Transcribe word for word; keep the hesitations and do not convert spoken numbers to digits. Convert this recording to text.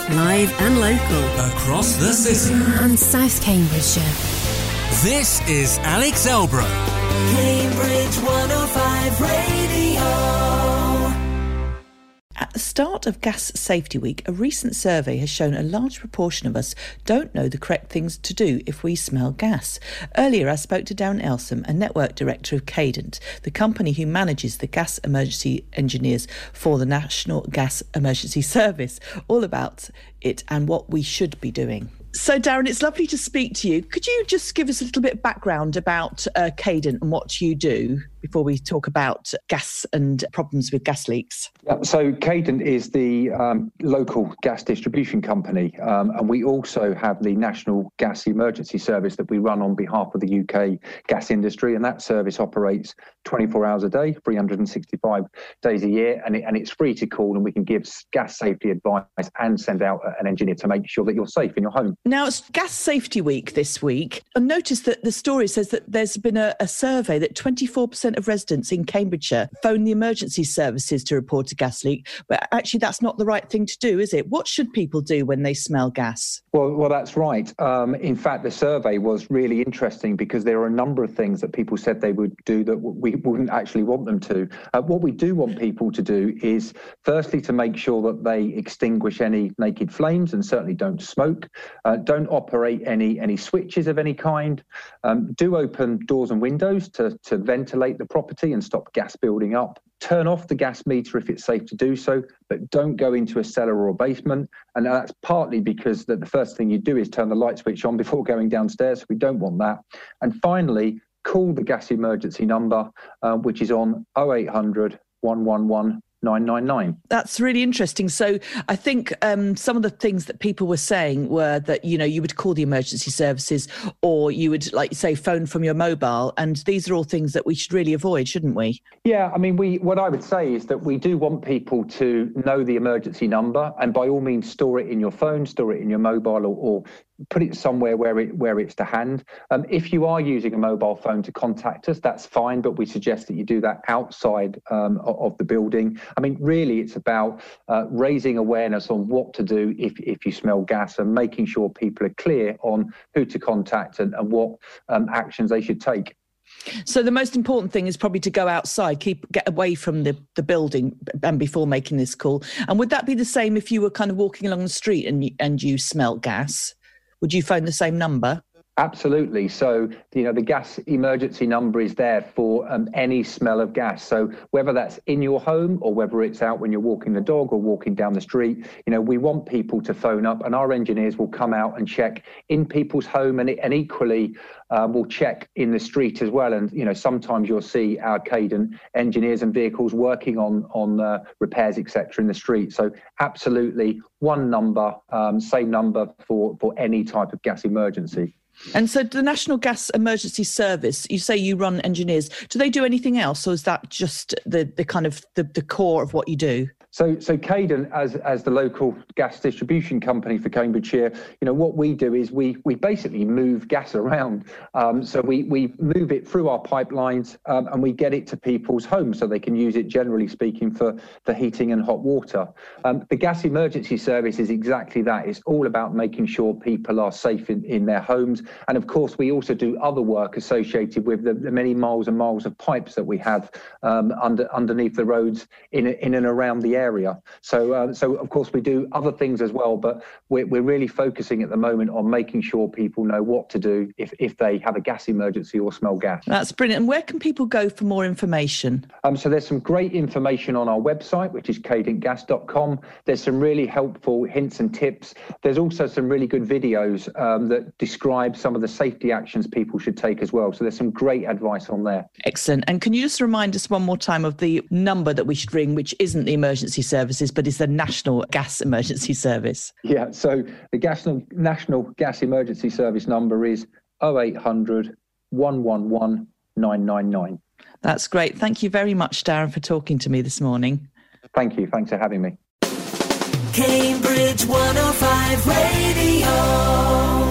Live and local. Across the city. And South Cambridgeshire. This is Alex Elbrow. Cambridge one oh five Radio. At the start of Gas Safety Week, a recent survey has shown a large proportion of us don't know the correct things to do if we smell gas. Earlier, I spoke to Darren Elsom, a network director of Cadent, the company who manages the gas emergency engineers for the National Gas Emergency Service, all about it and what we should be doing. So, Darren, it's lovely to speak to you. Could you just give us a little bit of background about uh, Cadent and what you do before we talk about gas and problems with gas leaks? Yeah, so Cadent is the um, local gas distribution company, um, and we also have the National Gas Emergency Service that we run on behalf of the U K gas industry, and that service operates twenty-four hours a day, three hundred sixty-five days a year, and, it, and it's free to call, and we can give gas safety advice and send out an engineer to make sure that you're safe in your home. Now, it's Gas Safety Week this week. I noticed that the story says that there's been a, a survey that twenty-four percent of residents in Cambridgeshire phone the emergency services to report a gas leak, but actually that's not the right thing to do, is it? What should people do when they smell gas? Well, well, that's right. Um, in fact, the survey was really interesting because there are a number of things that people said they would do that we wouldn't actually want them to. Uh, what we do want people to do is, firstly, to make sure that they extinguish any naked flames and certainly don't smoke. Uh, don't operate any any switches of any kind. Um, do open doors and windows to, to ventilate the property and stop gas building up. Turn off the gas meter if it's safe to do so, but don't go into a cellar or a basement. And that's partly because the, the first thing you do is turn the light switch on before going downstairs. So we don't want that. And finally, call the gas emergency number, uh, which is on oh eight hundred, one one one, nine nine nine. That's really interesting. So I think um, some of the things that people were saying were that, you know, you would call the emergency services or you would, like you say, phone from your mobile. And these are all things that we should really avoid, shouldn't we? Yeah, I mean, we what I would say is that we do want people to know the emergency number, and by all means store it in your phone, store it in your mobile, or, or put it somewhere where it where it's to hand. Um, if you are using a mobile phone to contact us, that's fine, but we suggest that you do that outside um, of, of the building. I mean, really, it's about uh, raising awareness on what to do if, if you smell gas, and making sure people are clear on who to contact and, and what um, actions they should take. So the most important thing is probably to go outside, keep get away from the, the building and before making this call. And would that be the same if you were kind of walking along the street and you, and you smelt gas? Would you phone the same number? Absolutely. So, you know, the gas emergency number is there for um, any smell of gas. So whether that's in your home or whether it's out when you're walking the dog or walking down the street, you know, we want people to phone up, and our engineers will come out and check in people's home, and, and equally uh, will check in the street as well. And, you know, sometimes you'll see our Cadent engineers and vehicles working on, on uh, repairs, et cetera, in the street. So absolutely one number, um, same number for, for any type of gas emergency. And so the National Gas Emergency Service, you say you run engineers. Do they do anything else, or is that just the, the kind of the, the core of what you do? So, so Cadent, as as the local gas distribution company for Cambridgeshire, you know, what we do is we we basically move gas around. Um, so we we move it through our pipelines, um, and we get it to people's homes so they can use it, generally speaking, for for heating and hot water. Um, the Gas Emergency Service is exactly that. It's all about making sure people are safe in, in their homes. And of course, we also do other work associated with the, the many miles and miles of pipes that we have um, under underneath the roads in in and around the area. Area. So, uh, so of course, we do other things as well, but we're, we're really focusing at the moment on making sure people know what to do if, if they have a gas emergency or smell gas. That's brilliant. And where can people go for more information? Um, so there's some great information on our website, which is cadent gas dot com. There's some really helpful hints and tips. There's also some really good videos um, that describe some of the safety actions people should take as well. So there's some great advice on there. Excellent. And can you just remind us one more time of the number that we should ring, which isn't the emergency services, but is the National Gas Emergency Service? Yeah, so the gas, National Gas Emergency Service number is oh eight hundred, one one one, nine nine nine. That's great. Thank you very much, Darren, for talking to me this morning. Thank you. Thanks for having me. Cambridge one oh five Radio.